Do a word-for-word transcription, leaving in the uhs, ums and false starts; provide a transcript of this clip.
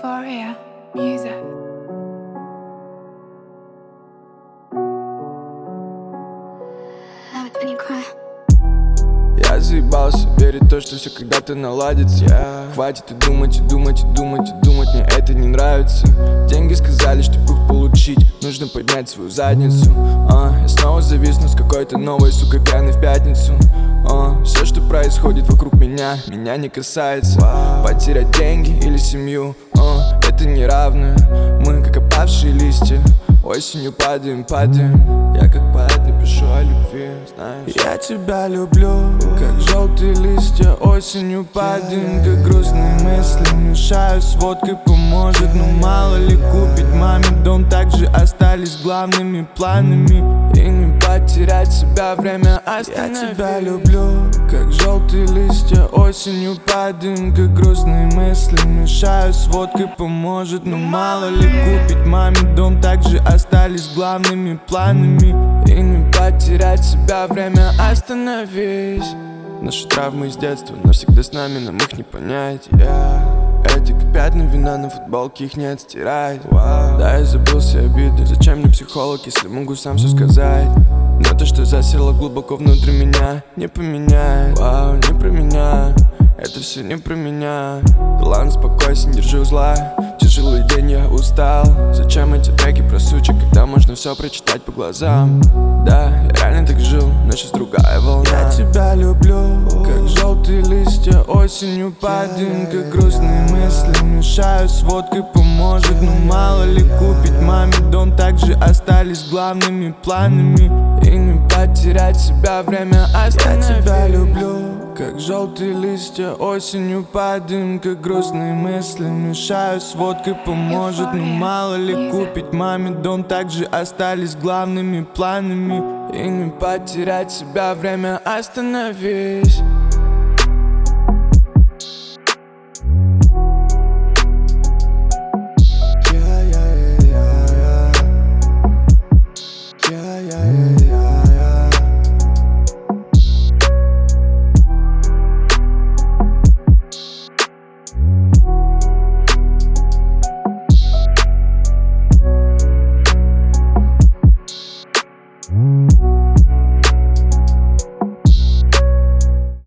Euphoria Music. Love it when you cry. Я заебался верить в то, что все когда-то наладится. yeah. Хватит и думать, и думать, и думать, и думать, мне это не нравится. Деньги сказали, что их получить нужно поднять свою задницу. а, Я снова зависну с какой-то новой, сука, пьяной в пятницу. а, Все, что происходит вокруг меня, меня не касается. Потерять деньги или семью, а, это неравное. Мы как опавшие листья, осенью падаем, падаем. Я как поэт напишу о любви, знаешь. Я тебя люблю, как желтые листья, осенью падаем. Как грустные мысли мешают с водкой, поможет. Но мало ли купить маме дом, также остались главными планами. И не потерять себя, время остановить. Я тебя люблю, как желтые листья, осенью падаем. Как грустные мысли мешают с водкой, поможет. Но мало ли купить маме дом, также остались главными планами. И не потерять себя, время остановись. Наши травмы из детства навсегда с нами, нам их не понять. yeah. Эти как пятна вина на футболке, их не отстирать. wow. Да, я забыл все обиды, зачем мне психолог, если могу сам все сказать. Но то, что засерло глубоко внутри меня, не поменяет. Вау, не про меня, это все не про меня. Ладно, спокойся, не держи зла. Тяжелый день, я устал. Зачем эти треки про сучек, когда можно все прочитать по глазам? Да, я реально так жил, но сейчас другая волна. Я тебя люблю, как желтые листья, осенью падаем. Как грустные мысли мешают с водкой, поможет. Но мало ли купить маме дом, также остались главными планами. И не потерять себя, время остановить. Я тебя люблю, как желтые листья, осенью падаем. Как грустные мысли мешают с водкой, поможет. Но мало ли купить маме дом, также остались главными планами. И не потерять себя, время остановись.